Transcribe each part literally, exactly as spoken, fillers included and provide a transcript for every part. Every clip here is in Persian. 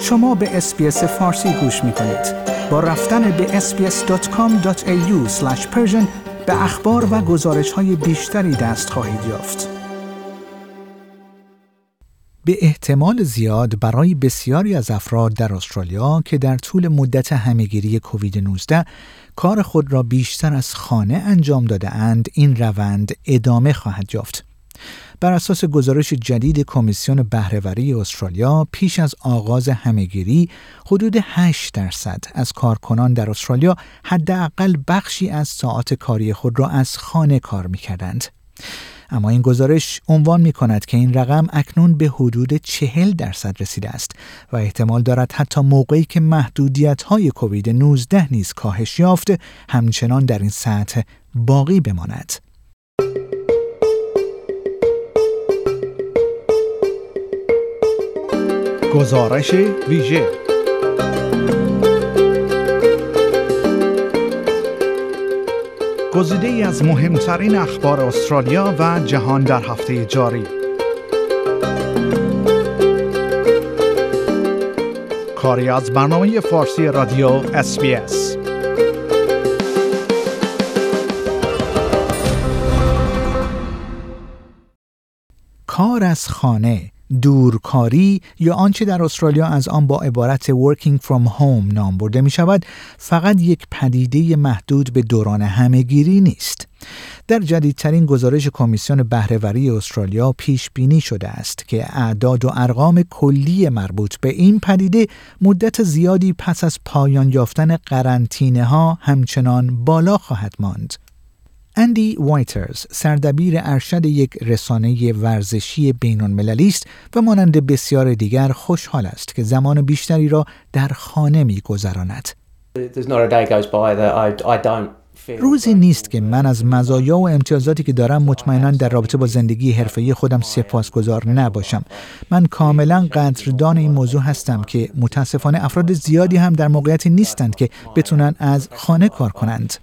شما به اس‌بی‌اس فارسی گوش می‌کنید. با رفتن به اس بی اس دات کام دات ای یو اسلش پرشن به اخبار و گزارش‌های بیشتری دست خواهید یافت. به احتمال زیاد برای بسیاری از افراد در استرالیا که در طول مدت همه‌گیری کووید نوزده کار خود را بیشتر از خانه انجام داده اند، این روند ادامه خواهد یافت. بر اساس گزارش جدید کمیسیون بهره‌وری استرالیا، پیش از آغاز همه‌گیری حدود هشت درصد از کارکنان در استرالیا حداقل بخشی از ساعات کاری خود را از خانه کار می‌کردند. اما این گزارش عنوان می‌کند که این رقم اکنون به حدود چهل درصد رسیده است و احتمال دارد حتی موقعی که محدودیت‌های کووید نوزده نیز کاهش یافت، همچنان در این سطح باقی بماند. گزارش ویژه گزیده‌ای از مهمترین اخبار استرالیا و جهان در هفته جاری. کاری از برنامه فارسی رادیو اس بی اس. کار از خانه، دورکاری یا آنچه در استرالیا از آن با عبارت working from home نام برده می شود، فقط یک پدیده محدود به دوران همه‌گیری نیست. در جدیدترین گزارش کمیسیون بهره‌وری استرالیا پیش بینی شده است که اعداد و ارقام کلی مربوط به این پدیده مدت زیادی پس از پایان یافتن قرنطینه ها همچنان بالا خواهد ماند. اندی وایترز، سردبیر ارشد یک رسانه ورزشی بین‌المللی است و مانند بسیار دیگر خوشحال است که زمان بیشتری را در خانه می‌گذراند. روزی نیست که من از مزایا و امتیازاتی که دارم مطمئناً در رابطه با زندگی حرفه‌ای خودم سپاسگزار نباشم. من کاملاً قدردان این موضوع هستم که متاسفانه افراد زیادی هم در موقعیتی نیستند که بتونن از خانه کار کنند.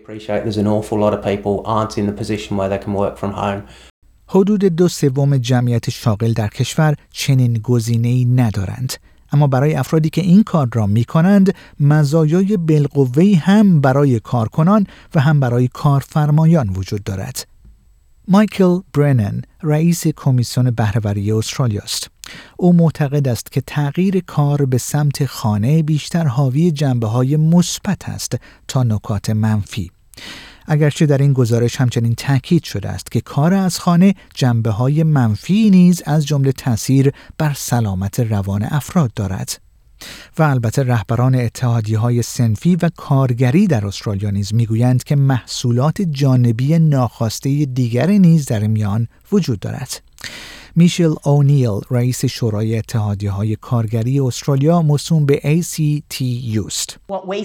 حدود دو سوم جمعیت شاغل در کشور چنین گزینه‌ای ندارند. اما برای افرادی که این کار را می کنند، مزایای بالقوه‌ای هم برای کارکنان و هم برای کارفرمایان وجود دارد. مایکل برنن، رئیس کمیسیون بهره‌وری استرالیا است. او معتقد است که تغییر کار به سمت خانه بیشتر حاوی جنبه‌های مثبت است تا نکات منفی. اگرچه در این گزارش همچنین تاکید شده است که کار از خانه جنبه‌های منفی نیز از جمله تأثیر بر سلامت روان افراد دارد. و البته رهبران اتحادیه‌های صنفی و کارگری در استرالیا نیز میگویند که محصولات جانبی ناخواسته دیگری نیز در میان وجود دارد. میشل اونیل، رئیس شورای اتحادیه‌های کارگری استرالیا موسوم به ای سی تی یو است.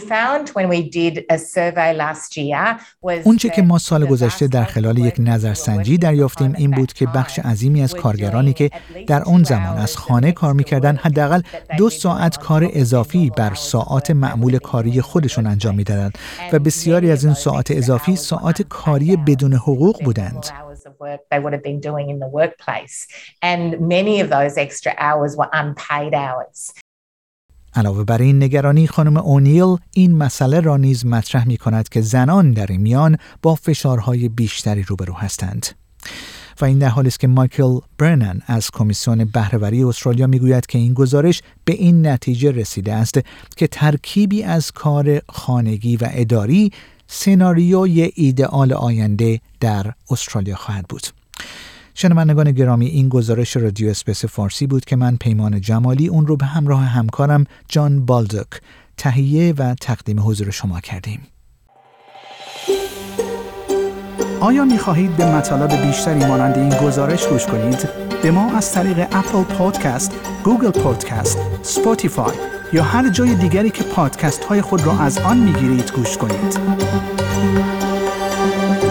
اونچه که ما سال گذشته در خلال یک نظرسنجی دریافتیم این بود که بخش عظیمی از کارگرانی که در اون زمان از خانه کار می‌کردند حداقل دو ساعت کار اضافی بر ساعات معمول کاری خودشون انجام می‌دادند و بسیاری از این ساعات اضافی ساعات کاری بدون حقوق بودند. of work they would have been doing in the workplace, and many of those extra hours were unpaid hours. علاوه بر این نگرانی، خانم اونیل این مسئله را نیز مطرح می کند که زنان در این میان با فشارهای بیشتری روبرو هستند. و این در حالی است که مایکل برنن از کمیسیون بهره‌وری استرالیا میگوید که این گزارش به این نتیجه رسیده است که ترکیبی از کار خانگی و اداری سناریوی ایدئال آینده در استرالیا خواهد بود. شنوندگان گرامی، این گزارش رادیو اسپیس فارسی بود که من پیمان جمالی اون رو به همراه همکارم جان بالدوک تهیه و تقدیم حضور شما کردیم. آیا می خواهید به مطالب بیشتری مانند این گزارش گوش کنید؟ به ما از طریق اپل پادکست، گوگل پادکست، اسپاتیفای یا هر جای دیگری که پادکست های خود را از آن می گیرید گوش کنید.